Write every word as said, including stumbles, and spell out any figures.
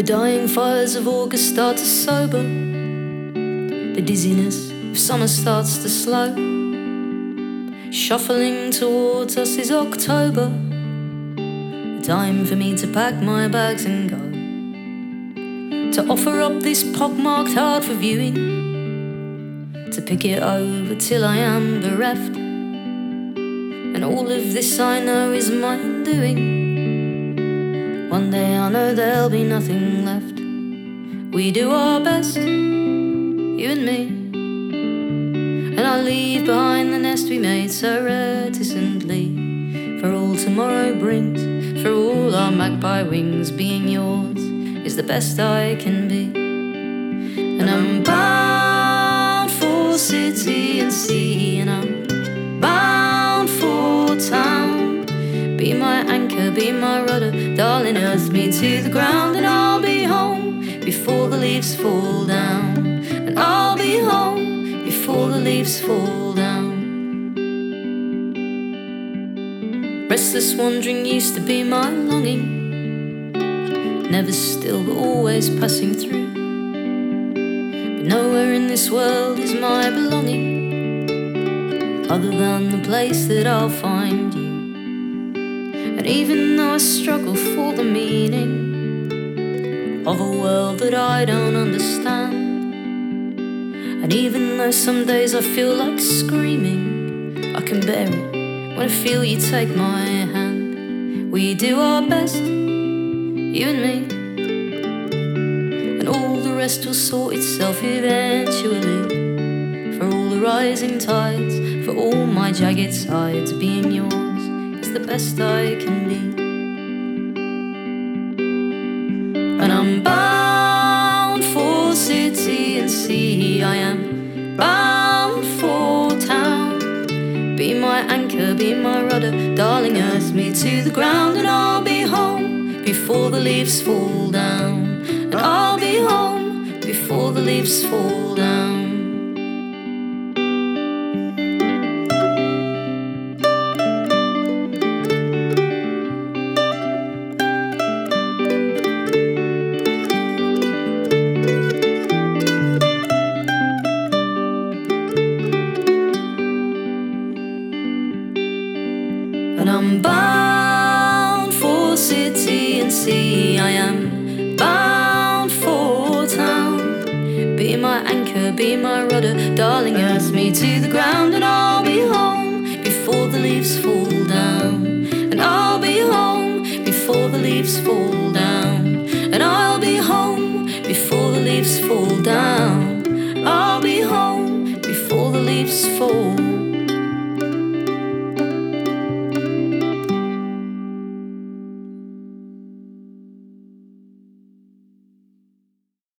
The dying fires of August start to sober. The dizziness of summer starts to slow. Shuffling towards us is October. The time for me to pack my bags and go. To offer up this pockmarked heart for viewing. To pick it over till I am bereft. And all of this I know is my undoing. One day I know there'll be nothing left. We do our best, you and me. And I'll leave behind the nest we made so reticently. For all tomorrow brings, for all our magpie wings, being yours is the best I can be. And I'm bound for city and sea, and I'm bound for town. Be my anchor, be my rudder, darling, earth me to the ground. And I'll be home before the leaves fall down. And I'll be home before the leaves fall down. Restless wandering used to be my longing. Never still but always passing through. But nowhere in this world is my belonging other than the place that I'll find you. And even though I struggle for the meaning of a world that I don't understand, and even though some days I feel like screaming, I can bear it when I feel you take my hand. We do our best, you and me, and all the rest will sort itself eventually. For all the rising tides, for all my jagged sides, being yours the best I can be. And I'm bound for city and sea, I am bound for town. Be my anchor, be my rudder, darling, earth me to the ground. And I'll be home before the leaves fall down. And I'll be home before the leaves fall down. And I'm bound for city and sea, I am bound for town. Be my anchor, be my rudder, darling, earth me to the ground. And I'll be home before the leaves fall down. And I'll be home before the leaves fall down. And I'll be home before the leaves fall down. I'll be home before the leaves fall